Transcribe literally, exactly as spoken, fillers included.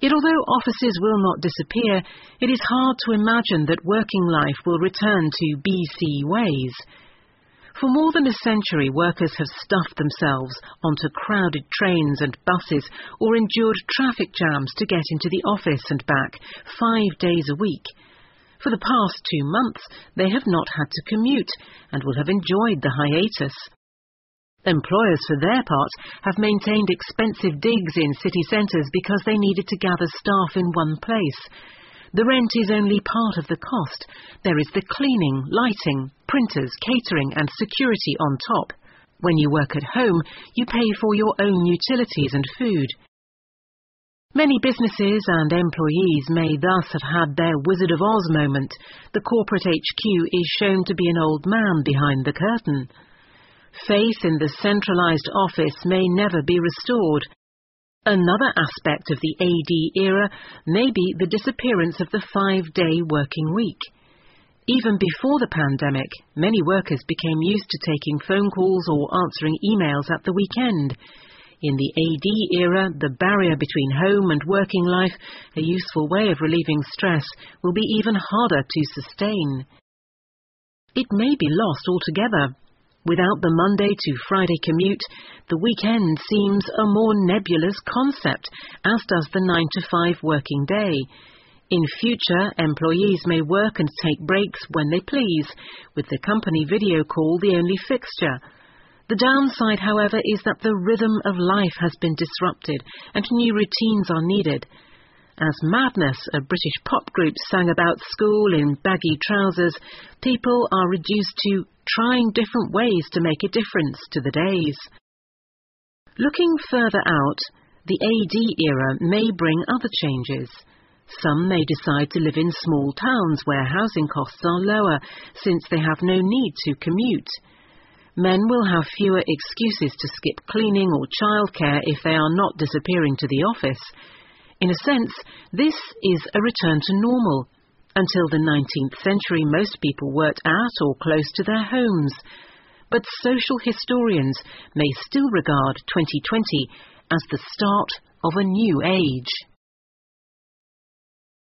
Yet although offices will not disappear, it is hard to imagine that working life will return to B C ways. For more than a century, workers have stuffed themselves onto crowded trains and buses or endured traffic jams to get into the office and back five days a week. For the past two months, they have not had to commute and will have enjoyed the hiatus. Employers, for their part, have maintained expensive digs in city centres because they needed to gather staff in one place. The rent is only part of the cost. There is the cleaning, lighting, printers, catering and security on top. When you work at home, you pay for your own utilities and food. Many businesses and employees may thus have had their Wizard of Oz moment. The corporate H Q is shown to be an old man behind the curtain. Faith in the centralised office may never be restored. Another aspect of the A D era may be the disappearance of the five-day working week. Even before the pandemic, many workers became used to taking phone calls or answering emails at the weekend. In the A D era, the barrier between home and working life, a useful way of relieving stress, will be even harder to sustain. It may be lost altogether. Without the Monday to Friday commute, the weekend seems a more nebulous concept, as does the nine to five working day. In future, employees may work and take breaks when they please, with the company video call the only fixture. The downside, however, is that the rhythm of life has been disrupted and new routines are needed. As Madness, a British pop group, sang about school in baggy trousers, people are reduced to trying different ways to make a difference to the days. Looking further out, the A D era may bring other changes. Some may decide to live in small towns where housing costs are lower, since they have no need to commute. Men will have fewer excuses to skip cleaning or childcare if they are not disappearing to the office. In a sense, this is a return to normal. Until the nineteenth century, most people worked at or close to their homes. But social historians may still regard twenty twenty as the start of a new age.